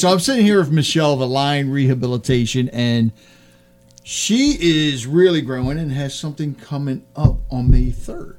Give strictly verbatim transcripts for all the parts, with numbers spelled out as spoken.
So I'm sitting here with Michelle of Align Rehabilitation, and she is really growing and has something coming up on May third.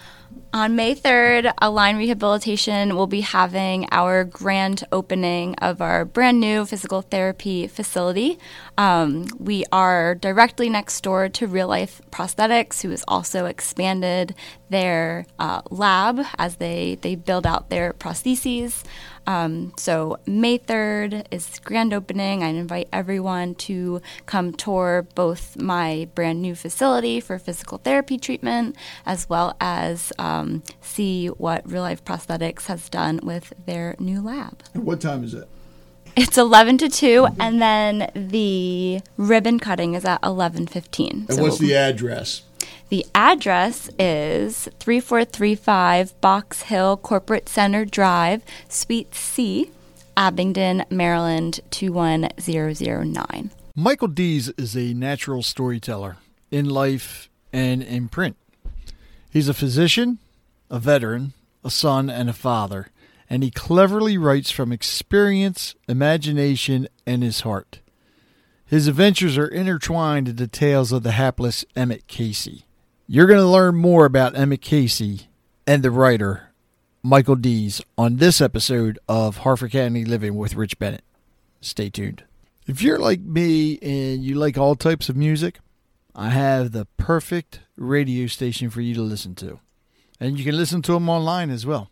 On May third, Align Rehabilitation will be having our grand opening of our brand new physical therapy facility. Um, we are directly next door to Real Life Prosthetics, who has also expanded their uh, lab as they, they build out their prostheses. Um, so May third is grand opening. I invite everyone to come tour both my brand new facility for physical therapy treatment, as well as um, see what Real Life Prosthetics has done with their new lab. And what time is it? It's eleven to two, and then the ribbon cutting is at eleven fifteen. And so what's the address? The address is three four three five Box Hill Corporate Center Drive, Suite C, Abingdon, Maryland, two one zero zero nine. Michael Dees is a natural storyteller in life and in print. He's a physician, a veteran, a son, and a father, and he cleverly writes from experience, imagination, and his heart. His adventures are intertwined in the tales of the hapless Emmett Casey. You're going to learn more about Emmett Casey and the writer, Michael Dees, on this episode of Harford County Living with Rich Bennett. Stay tuned. If you're like me and you like all types of music, I have the perfect radio station for you to listen to. And you can listen to them online as well.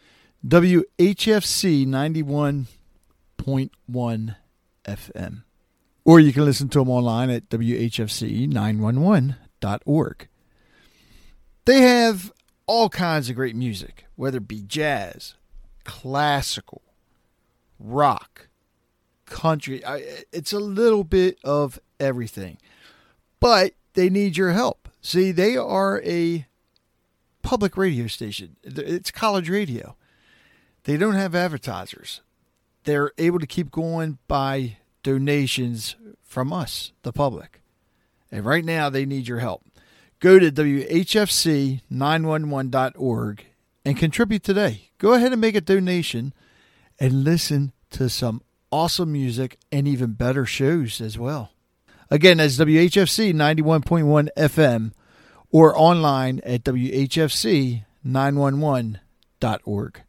W H F C ninety-one point one F M. Or you can listen to them online at W H F C nine one one dot org. They have all kinds of great music, whether it be jazz, classical, rock, country. It's a little bit of everything. But they need your help. See, they are a public radio station. It's college radio. They don't have advertisers. They're able to keep going by donations from us, the public. And right now, they need your help. Go to W H F C nine one one dot org and contribute today. Go ahead and make a donation and listen to some awesome music and even better shows as well. Again, that's W H F C ninety-one point one F M or online at W H F C nine one one dot org.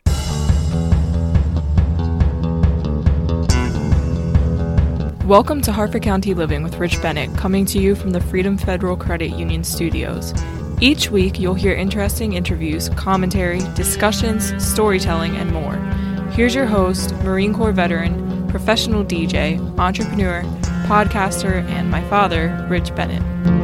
Welcome to Harford County Living with Rich Bennett, coming to you from the Freedom Federal Credit Union studios. Each week, you'll hear interesting interviews, commentary, discussions, storytelling, and more. Here's your host, Marine Corps veteran, professional D J, entrepreneur, podcaster, and my father, Rich Bennett.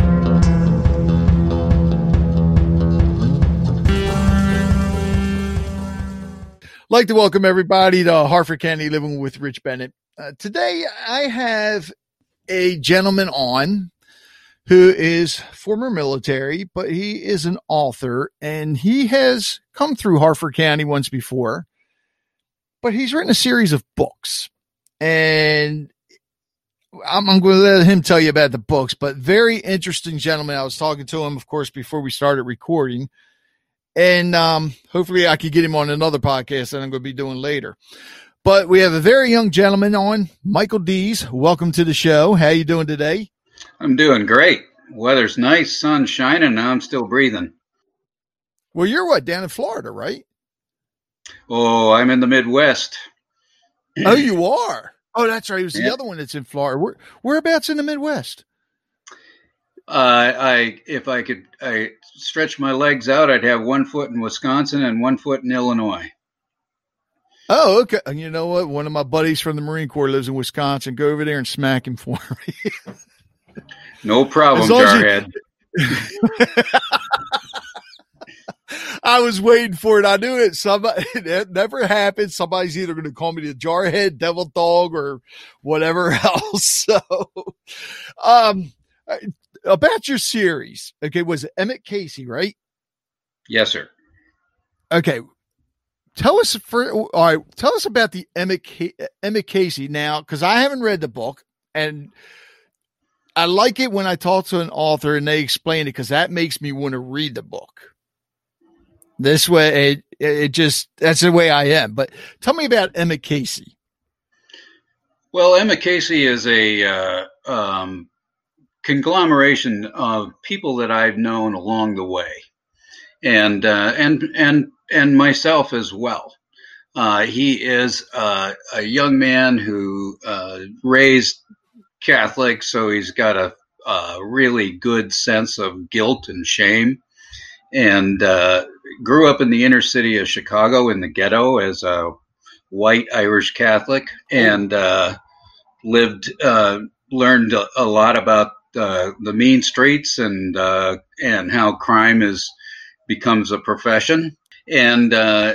I'd like to welcome everybody to Harford County Living with Rich Bennett. Uh, today, I have a gentleman on who is former military, but he is an author, and he has come through Harford County once before, but he's written a series of books, and I'm, I'm going to let him tell you about the books, but very interesting gentleman. I was talking to him, of course, before we started recording, and um, hopefully I could get him on another podcast that I'm going to be doing later. But we have a very young gentleman on, Michael Dees. Welcome to the show. How you doing today? I'm doing great. Weather's nice, sun's shining, now I'm still breathing. Well, you're what, down in Florida, right? Oh, I'm in the Midwest. Oh, you are? Oh, that's right. It was the yeah. other one that's in Florida. Where, whereabouts in the Midwest? Uh, I, if I could I stretch my legs out, I'd have one foot in Wisconsin and one foot in Illinois. Oh, okay. And you know what? One of my buddies from the Marine Corps lives in Wisconsin. Go over there and smack him for me. No problem, Jarhead. You... I was waiting for it. I knew it. Somebody, it never happened. Somebody's either going to call me the Jarhead, Devil Dog, or whatever else. So, um, about your series. Okay, was it Emmett Casey, right? Yes, sir. Okay. Tell us for all right. Tell us about the Emmett, Emmett Casey now, because I haven't read the book, and I like it when I talk to an author and they explain it, because that makes me want to read the book. This way, it it just that's the way I am. But tell me about Emmett Casey. Well, Emmett Casey is a uh, um, conglomeration of people that I've known along the way, and uh, and and and myself as well. Uh, he is uh, a young man who uh, raised Catholic, so he's got a, a really good sense of guilt and shame, and uh, grew up in the inner city of Chicago in the ghetto as a white Irish Catholic, and uh, lived, uh, learned a, a lot about uh, the mean streets and uh, and how crime is becomes a profession, and uh,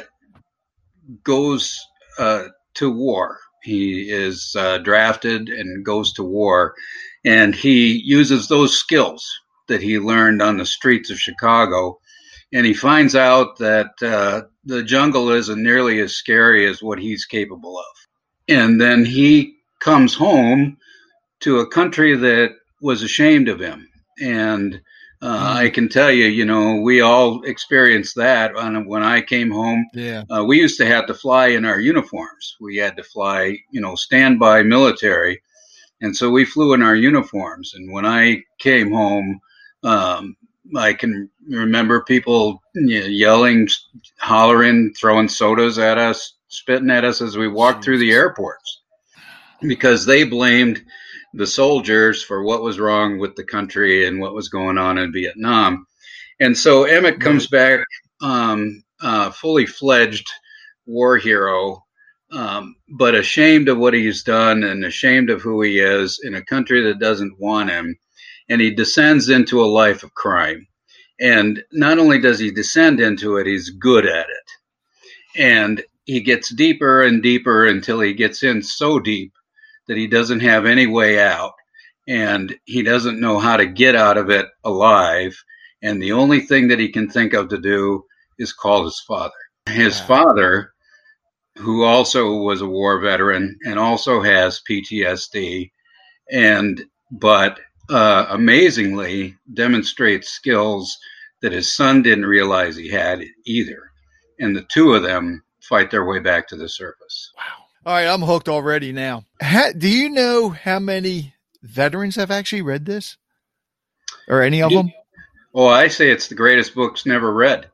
goes uh, to war. He is uh, drafted and goes to war, and he uses those skills that he learned on the streets of Chicago, and he finds out that uh, the jungle isn't nearly as scary as what he's capable of. And then he comes home to a country that was ashamed of him. And uh, mm. I can tell you, you know, we all experienced that when I came home. Yeah. Uh, we used to have to fly in our uniforms. We had to fly, you know, standby military. And so we flew in our uniforms. And when I came home, um, I can remember people you know, yelling, hollering, throwing sodas at us, spitting at us as we walked through the airports, because they blamed the soldiers for what was wrong with the country and what was going on in Vietnam. And so Emmett comes back um, uh, fully fledged war hero, um, but ashamed of what he's done and ashamed of who he is in a country that doesn't want him. And he descends into a life of crime. And not only does he descend into it, he's good at it. And he gets deeper and deeper until he gets in so deep that he doesn't have any way out. And he doesn't know how to get out of it alive. And the only thing that he can think of to do is call his father. His wow. father, who also was a war veteran and also has P T S D, and but uh, amazingly demonstrates skills that his son didn't realize he had either. And the two of them fight their way back to the surface. Wow. All right, I'm hooked already now. Ha, do you know how many veterans have actually read this? Or any of them? Oh, I say it's the greatest books never read.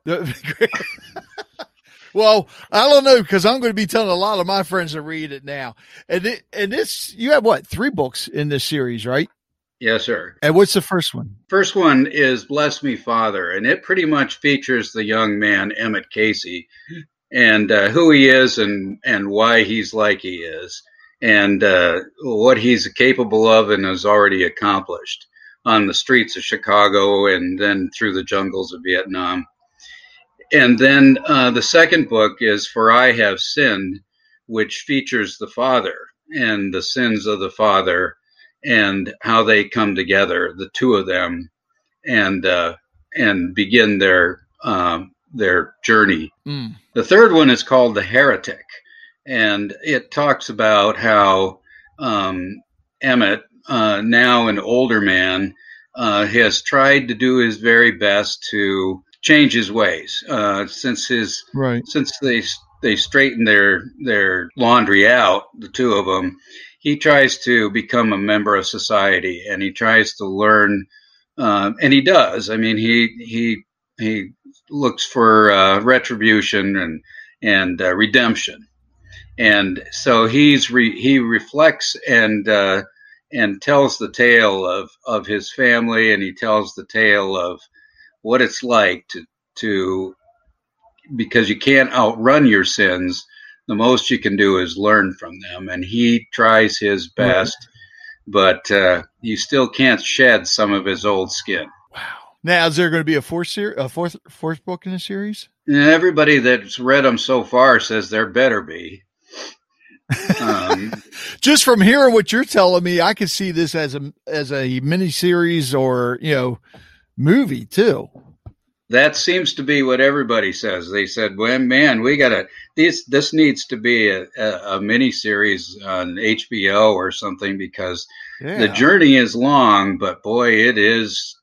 Well, I don't know, because I'm going to be telling a lot of my friends to read it now. And it, and this, you have what, three books in this series, right? Yes, sir. And what's the first one? First one is Bless Me, Father, and it pretty much features the young man, Emmett Casey, and uh, who he is and, and why he's like he is, and uh, what he's capable of and has already accomplished on the streets of Chicago and then through the jungles of Vietnam. And then uh, the second book is For I Have Sinned, which features the father and the sins of the father and how they come together, the two of them, and uh, and begin their um, their journey. Mm. The third one is called The Heretic, and it talks about how um, Emmett, uh, now an older man, uh, has tried to do his very best to change his ways uh, since his right. since they they straightened their their laundry out, the two of them. He tries to become a member of society, and he tries to learn, um, and he does. I mean, he he he looks for uh, retribution and and uh, redemption, and so he's re- he reflects and uh, and tells the tale of of his family, and he tells the tale of what it's like to to because you can't outrun your sins. The most you can do is learn from them, and he tries his best, right. but uh, you still can't shed some of his old skin. Wow! Now, is there going to be a fourth ser- a fourth fourth book in the series? And everybody that's read them so far says there better be. Um, Just from hearing what you're telling me, I could see this as a as a miniseries or you know movie too. That seems to be what everybody says. They said, well, man, we got to, this, this needs to be a, a, a mini series on H B O or something, because yeah. the journey is long, but boy, it is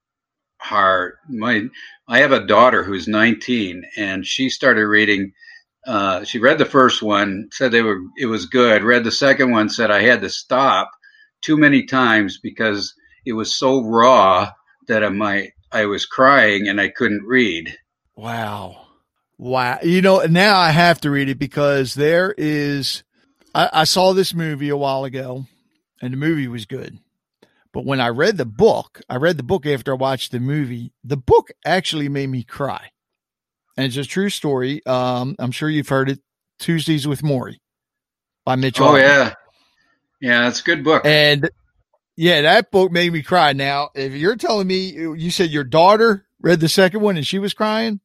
hard. My, I have a daughter who's nineteen, and she started reading uh, she read the first one, said they were it was good. Read the second one, said I had to stop too many times because it was so raw that I might I was crying and I couldn't read. Wow. Wow. You know, now I have to read it because there is, I, I saw this movie a while ago and the movie was good. But when I read the book, I read the book after I watched the movie. The book actually made me cry. And it's a true story. Um, I'm sure you've heard it, Tuesdays with Morrie by Mitch. Oh, Albom. yeah. Yeah, it's a good book. And yeah, that book made me cry. Now, if you're telling me, you said your daughter read the second one and she was crying?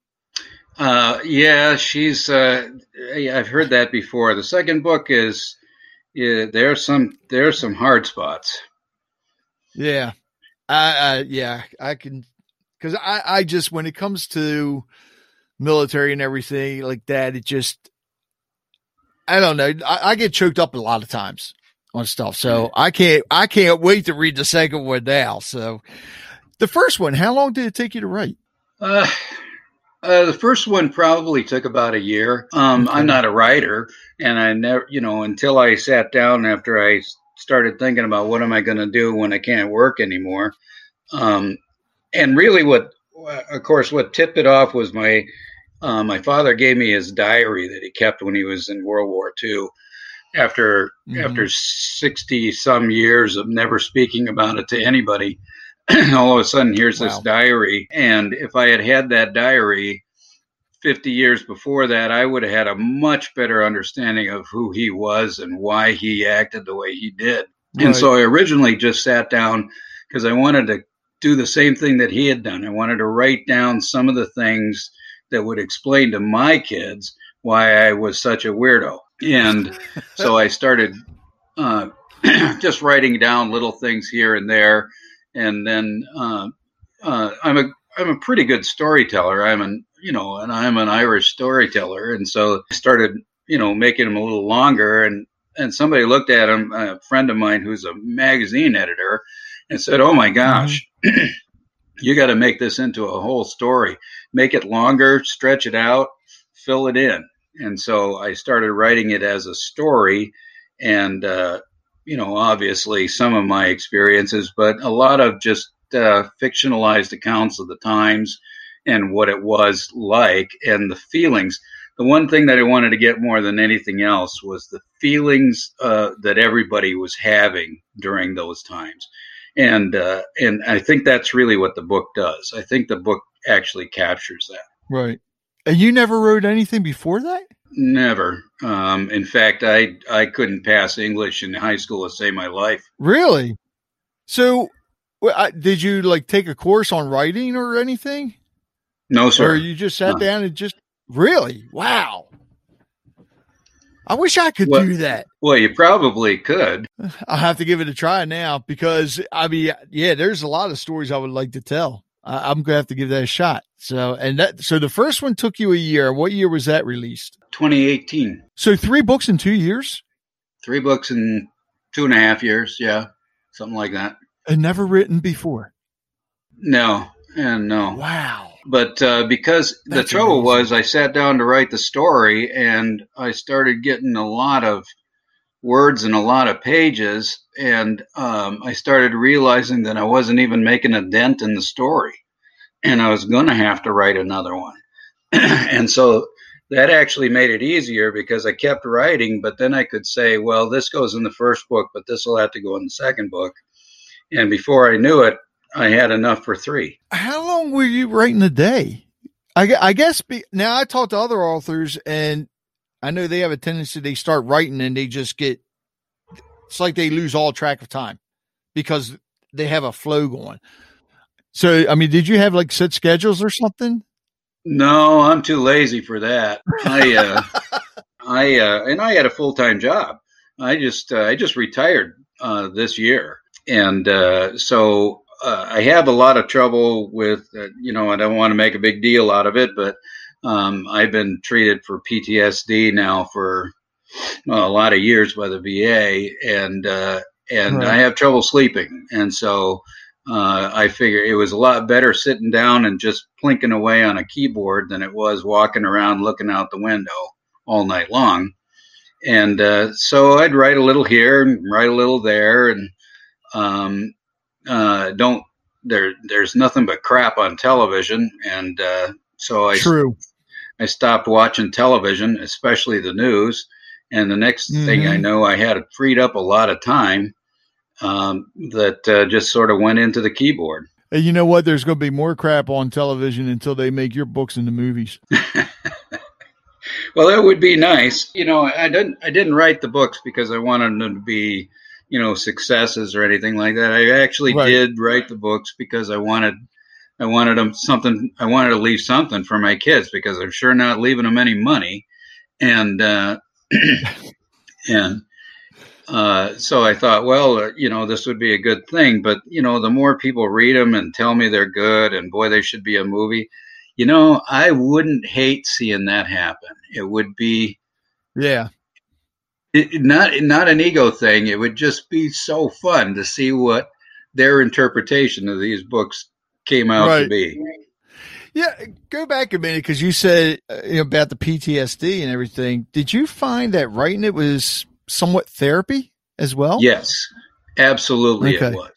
Uh, yeah, she's, uh, I've heard that before. The second book is, yeah, there's some, there's some hard spots. Yeah. I, I yeah, I can, cause I, I just, when it comes to military and everything like that, it just, I don't know. I, I get choked up a lot of times on stuff. So I can't, I can't wait to read the second one now. So the first one, how long did it take you to write? Uh, Uh, the first one probably took about a year. Um, Okay. I'm not a writer, and I never, you know, until I sat down after I started thinking about what am I going to do when I can't work anymore. Um, and really, what, of course, what tipped it off was my uh, my father gave me his diary that he kept when he was in World War Two. After Mhm. after sixty some years of never speaking about it to anybody. All of a sudden, here's this Wow. diary. And if I had had that diary fifty years before that, I would have had a much better understanding of who he was and why he acted the way he did. Right. And so I originally just sat down because I wanted to do the same thing that he had done. I wanted to write down some of the things that would explain to my kids why I was such a weirdo. And so I started uh, just writing down little things here and there. And then uh, uh, I'm a I'm a pretty good storyteller. I'm an you know, and I'm an Irish storyteller, and so I started you know making them a little longer. And and somebody looked at him, a friend of mine who's a magazine editor, and said, "Oh my gosh, mm-hmm. You got to make this into a whole story. Make it longer, stretch it out, fill it in." And so I started writing it as a story, and. Uh, you know, obviously some of my experiences, but a lot of just uh, fictionalized accounts of the times and what it was like and the feelings. The one thing that I wanted to get more than anything else was the feelings uh, that everybody was having during those times. And, uh, and I think that's really what the book does. I think the book actually captures that. Right. And you never wrote anything before that? Never. Um, in fact, I I couldn't pass English in high school to save my life. Really? So, well, I, did you like take a course on writing or anything? No, sir. Or you just sat No. down and just really? Wow. I wish I could Well- do that. Well, you probably could. I'll have to give it a try now because I mean, yeah, there's a lot of stories I would like to tell. I, I'm gonna have to give that a shot. So, and that, so the first one took you a year. What year was that released? twenty eighteen. So three books in two years Three books in two and a half years. Yeah, something like that. and never written before. No, and no. Wow. But uh, because the That's trouble amazing. was, I sat down to write the story, and I started getting a lot of words and a lot of pages, and um, I started realizing that I wasn't even making a dent in the story, and I was going to have to write another one. And so that actually made it easier because I kept writing, but then I could say, well, this goes in the first book, but this will have to go in the second book. And before I knew it, I had enough for three. How long were you writing a day? I, gu- I guess be, now I talk to other authors and I know they have a tendency, they start writing and they just get, it's like they lose all track of time because they have a flow going. So, I mean, did you have like set schedules or something? No, I'm too lazy for that. I, uh, I, uh, and I had a full-time job. I just, uh, I just retired, uh, this year. And, uh, so, uh, I have a lot of trouble with, uh, you know, I don't want to make a big deal out of it, but, um, I've been treated for P T S D now for well, a lot of years by the V A, and, uh, and Right. I have trouble sleeping. And so, uh, I figure it was a lot better sitting down and just plinking away on a keyboard than it was walking around looking out the window all night long. And uh, so I'd write a little here and write a little there, and um, uh, don't there. There's nothing but crap on television, and uh, so I True. I stopped watching television, especially the news. And the next mm-hmm. thing I know, I had freed up a lot of time um, that uh, just sort of went into the keyboard. Hey, you know what? There's going to be more crap on television until they make your books into movies. Well, that would be nice. You know, I didn't I didn't write the books because I wanted them to be, you know, successes or anything like that. I actually right. did write the books because I wanted I wanted them something. I wanted to leave something for my kids because I'm sure not leaving them any money. And uh, and uh, so I thought, well, uh, you know, this would be a good thing. But, you know, the more people read them and tell me they're good and, boy, they should be a movie, you know, I wouldn't hate seeing that happen. It would be, yeah, it, not not an ego thing. It would just be so fun to see what their interpretation of these books came out right. to be. Yeah, go back a minute because you said uh, you know, about the P T S D and everything. Did you find that writing it was somewhat therapy as well? Yes, absolutely, okay. It was,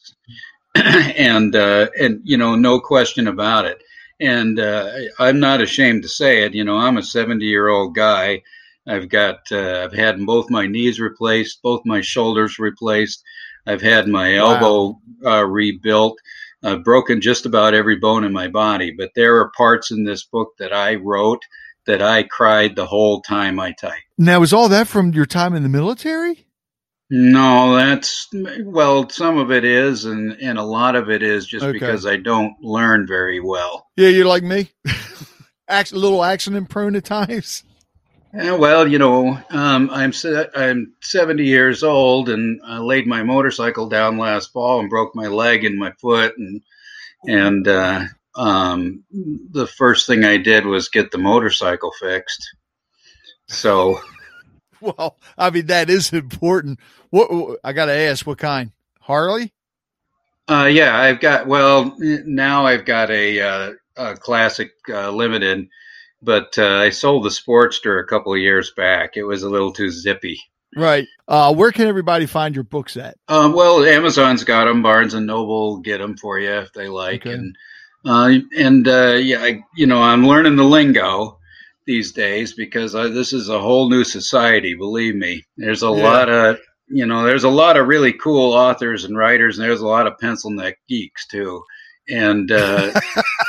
and uh, and you know, no question about it. And uh, I'm not ashamed to say it. You know, I'm a seventy-year-old guy. I've got uh, I've had both my knees replaced, both my shoulders replaced. I've had my elbow wow. uh, rebuilt. I've broken just about every bone in my body. But there are parts in this book that I wrote that I cried the whole time I typed. Now, is all that from your time in the military? No, that's, well, some of it is, and, and a lot of it is just okay. because I don't learn very well. Yeah, you're like me. A little accident prone at times. Yeah, well, you know, um, I'm I'm seventy years old, and I laid my motorcycle down last fall and broke my leg and my foot, and and uh, um, the first thing I did was get the motorcycle fixed. So, well, I mean that is important. What I got to ask, what kind? Harley? Uh, yeah, I've got. Well, now I've got a, uh, a classic uh, limited. But uh, I sold the Sportster a couple of years back. It was a little too zippy. Right. Uh, where can everybody find your books at? Um, well, Amazon's got them. Barnes and Noble will get them for you if they like. Okay. And uh, and uh, yeah, I, you know, I'm learning the lingo these days because I, this is a whole new society. Believe me, there's a yeah. lot of you know, there's a lot of really cool authors and writers, and there's a lot of pencil neck geeks too. And uh,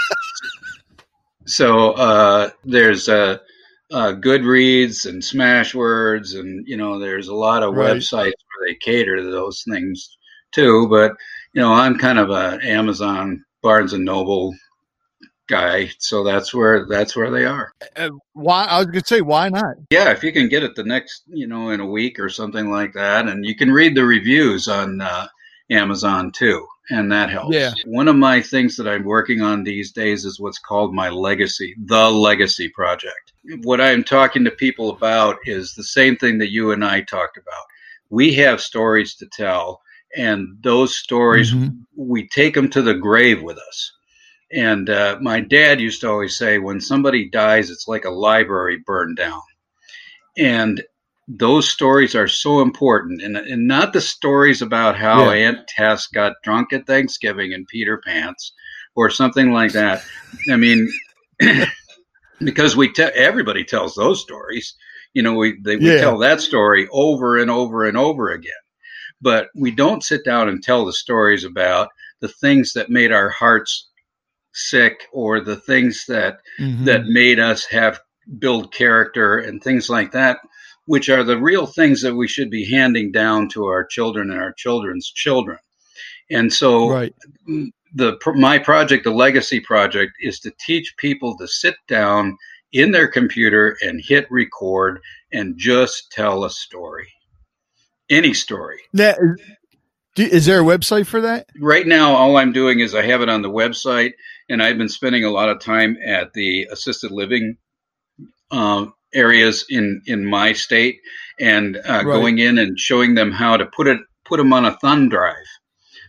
So uh, there's uh, uh, Goodreads and Smashwords, and you know there's a lot of right. websites where they cater to those things too. But you know I'm kind of a Amazon, Barnes and Noble guy, so that's where that's where they are. Uh, why? I was going to say, why not? Yeah, if you can get it the next, you know, in a week or something like that, and you can read the reviews on uh, Amazon too. And that helps. Yeah. One of my things that I'm working on these days is what's called my legacy, the legacy project. What I'm talking to people about is the same thing that you and I talked about. We have stories to tell, and those stories, mm-hmm. we take them to the grave with us. And uh, my dad used to always say, when somebody dies, it's like a library burned down. And those stories are so important, and, and not the stories about how yeah. Aunt Tess got drunk at Thanksgiving in Peter Pants or something like that. I mean, because we te- everybody tells those stories. You know, we they, we yeah. tell that story over and over and over again. But we don't sit down and tell the stories about the things that made our hearts sick or the things that mm-hmm. that made us have build character and things like that, which are the real things that we should be handing down to our children and our children's children. And so right. the my project, the Legacy Project, is to teach people to sit down in their computer and hit record and just tell a story. Any story. Now, is there a website for that? Right now, all I'm doing is I have it on the website, and I've been spending a lot of time at the assisted living um, areas in, in my state, and uh, right. going in and showing them how to put it put them on a thumb drive.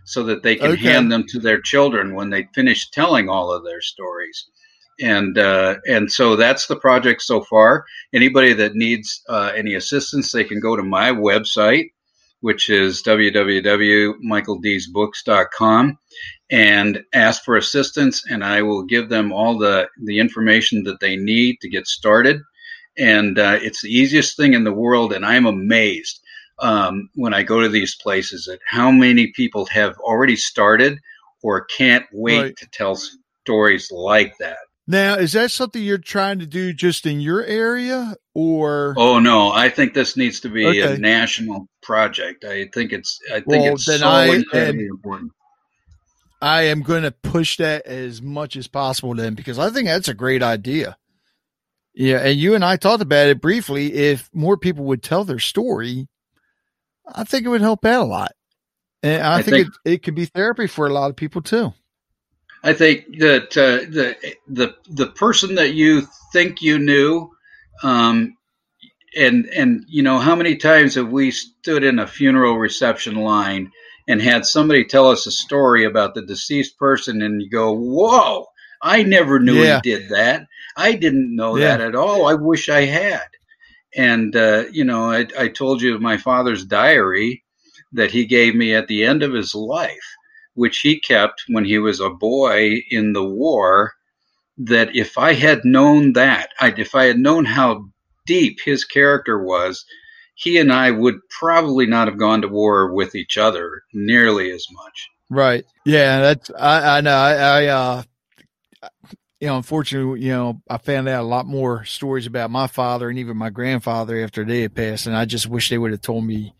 so that they can Okay. hand them to their children when they finish telling all of their stories. And uh, and so that's the project so far. Anybody that needs uh, any assistance, they can go to my website, which is w w w dot michael dees books dot com, and ask for assistance, and I will give them all the, the information that they need to get started. And uh, it's the easiest thing in the world, and I'm amazed um, when I go to these places at how many people have already started or can't wait Right. to tell stories like that. Now, is that something you're trying to do just in your area, or? Oh no, I think this needs to be Okay. a national project. I think it's I think Well, it's then so I incredibly am- important. I am going to push that as much as possible then, because I think that's a great idea. Yeah, and you and I talked about it briefly. If more people would tell their story, I think it would help out a lot. And I, I think, think- it, it could be therapy for a lot of people too. I think that uh, the the the person that you think you knew, um, and and you know, how many times have we stood in a funeral reception line and had somebody tell us a story about the deceased person, and you go, "Whoa! I never knew Yeah. he did that. I didn't know Yeah. that at all. I wish I had." And uh, you know, I, I told you my father's diary that he gave me at the end of his life, which he kept when he was a boy in the war, that if I had known that, I, if I had known how deep his character was, he and I would probably not have gone to war with each other nearly as much. Right. Yeah, that's, I, I know. I, I, uh, you know, unfortunately, you know, I found out a lot more stories about my father and even my grandfather after they had passed. And I just wish they would have told me,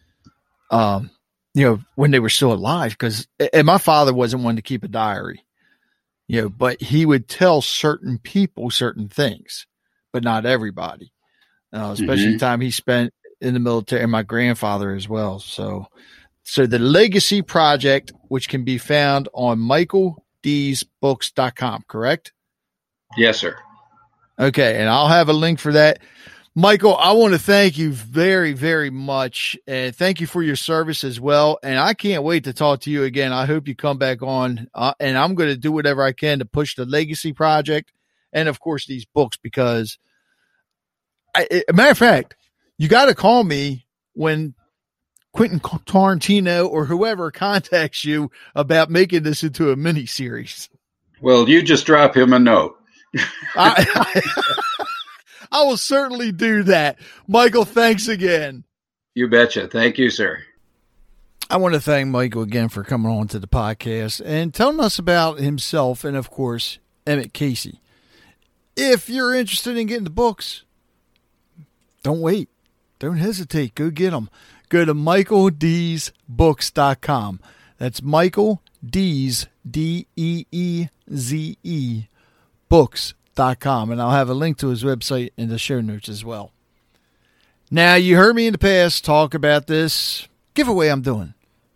um, you know, when they were still alive, because, and my father wasn't one to keep a diary, you know, but he would tell certain people certain things, but not everybody, uh, especially Mhm. the time he spent in the military, and my grandfather as well. So, so the Legacy Project, which can be found on michael dees books dot com, correct? Yes, sir. Okay. And I'll have a link for that. Michael, I want to thank you very, very much. And thank you for your service as well. And I can't wait to talk to you again. I hope you come back on. Uh, and I'm going to do whatever I can to push the Legacy Project and, of course, these books, because, I, it, a matter of fact, you got to call me when Quentin Tarantino or whoever contacts you about making this into a mini series. Well, you just drop him a note. I, I, I will certainly do that. Michael, thanks again. You betcha. Thank you, sir. I want to thank Michael again for coming on to the podcast and telling us about himself and, of course, Emmett Casey. If you're interested in getting the books, don't wait. Don't hesitate. Go get them. Go to michael dees books dot com. That's Michael Dees, D E E Z E, books dot com. And I'll have a link to his website in the show notes as well. Now, you heard me in the past talk about this giveaway I'm doing.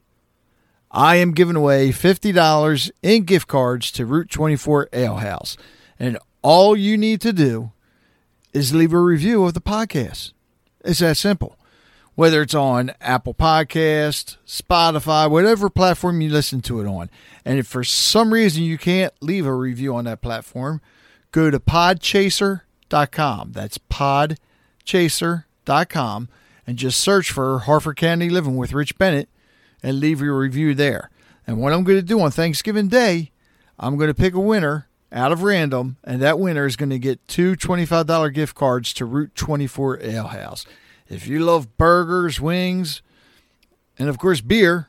I am giving away fifty dollars in gift cards to Route twenty-four Ale House. And all you need to do is leave a review of the podcast. It's that simple. Whether it's on Apple Podcast, Spotify, whatever platform you listen to it on. And if for some reason you can't leave a review on that platform, go to podchaser dot com. That's podchaser dot com. And just search for Harford County Living with Rich Bennett and leave your review there. And what I'm going to do on Thanksgiving Day, I'm going to pick a winner out of random, and that winner is going to get two twenty-five dollars gift cards to Route twenty-four Ale House. If you love burgers, wings, and of course beer,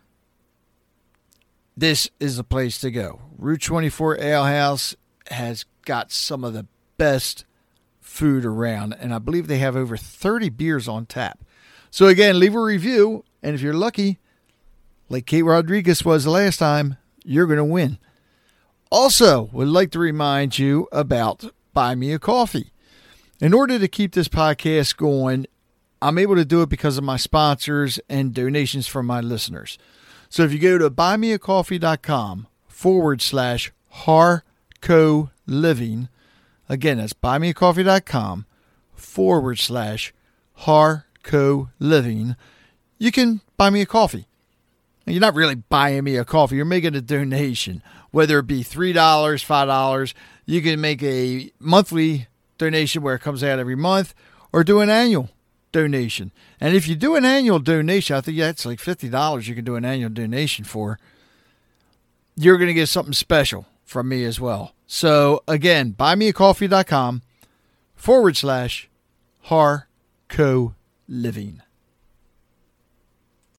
this is the place to go. Route twenty-four Ale House has got some of the best food around, and I believe they have over thirty beers on tap. So again, leave a review, and if you're lucky, like Kate Rodriguez was the last time, you're going to win. Also, would like to remind you about Buy Me a Coffee. In order to keep this podcast going, I'm able to do it because of my sponsors and donations from my listeners. So if you go to buymeacoffee.com forward slash Harco Living, again, that's buymeacoffee.com forward slash Harco Living, you can buy me a coffee. You're not really buying me a coffee. You're making a donation, whether it be three dollars, five dollars. You can make a monthly donation where it comes out every month, or do an annual donation. And if you do an annual donation, I think that's like fifty dollars you can do an annual donation for. You're going to get something special from me as well. So again, buymeacoffee.com forward slash Harco Living.